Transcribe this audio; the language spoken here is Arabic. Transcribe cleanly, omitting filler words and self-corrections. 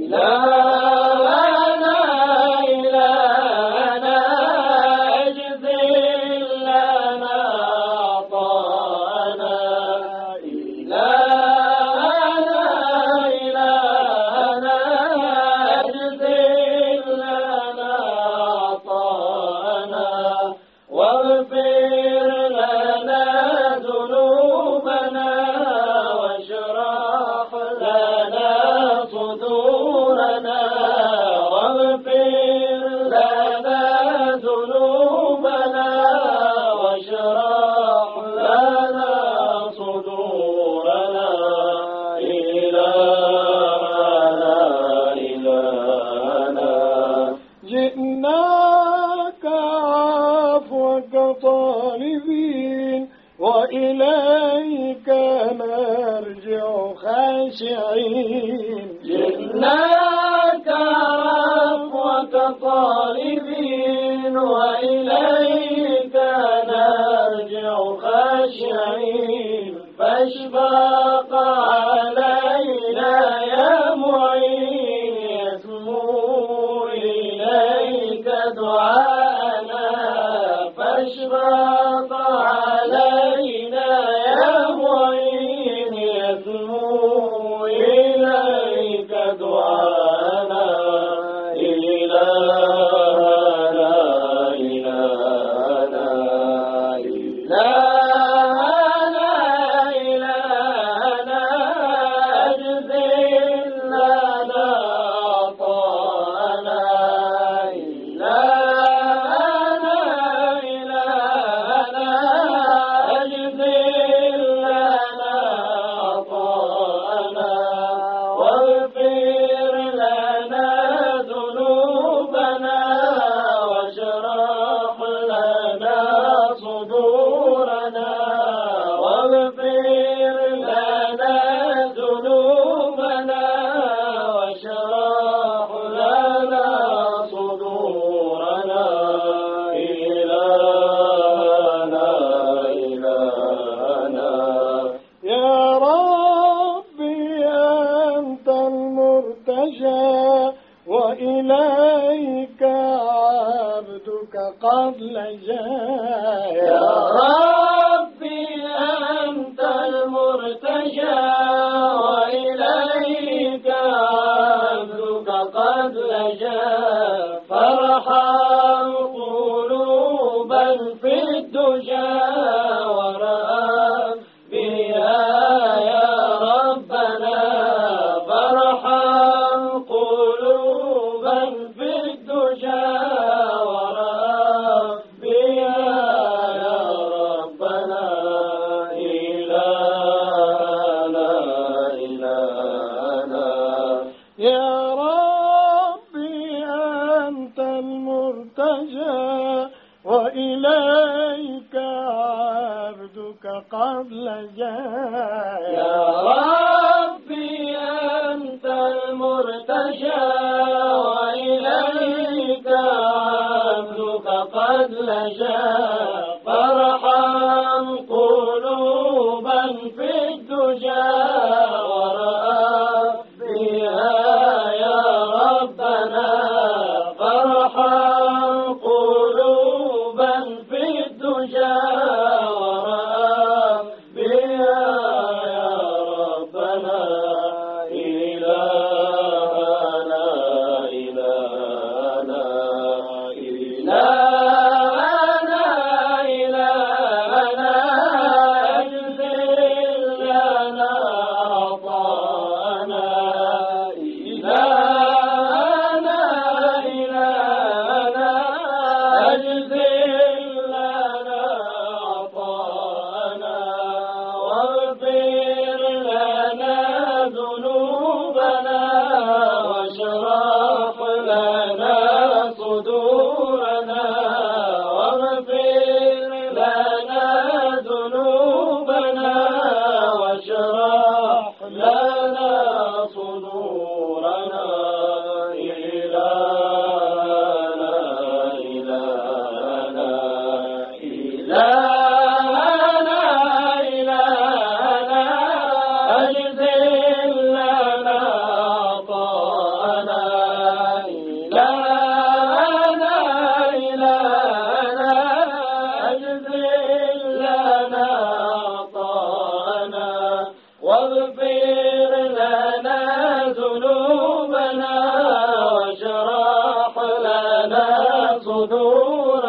إلهنا إلهنا اجزل لنا عطاءنا إلهنا إلهنا اجزل لنا عطاءنا واغفر لنا ذنوبنا واشرح لنا صدورنا واغفر لنا ذنوبنا واشرح لنا صدورنا إلهنا إلهنا جئناك عفوك طالبين وإليك نرجع خاشعين جئناك عفوك طالبين وإليك نرجع خاشعين فاشفق علينا يا معين يسمو إليك دعانا فاشفق علينا يا معين يسمو إليك دعانا إلهنا إلهنا إلهنا إلهنا اجزل لنا عطاءنا إلهنا إلهنا اجزل لنا عطاءنا واغفر لنا ذنوبنا واشرح لنا صدورنا واغفر لنا ذنوبنا واشرح لنا صدورنا إلهنا إلهنا يا ربي أنت المرتجى وإليك عبدك قد لجا يا ربي أنت المرتجى وإليك عبدك قد لجا فارحم قلوبا في الدجى ورأت بها يا ربنا فارحم قلوبا في الدجى ورأت بها يا ربنا إلهنا إلهنا يا ربي أنت المرتجى وإليك عبدك قد لجا يا ربي أنت المرتجى وإليك عبدك قد لجا فارحم قلوبا في الدجى ورأت بها يا ربنا فارحم قلوبا في الدجى ورأت بها يا ربنا إلهنا صدور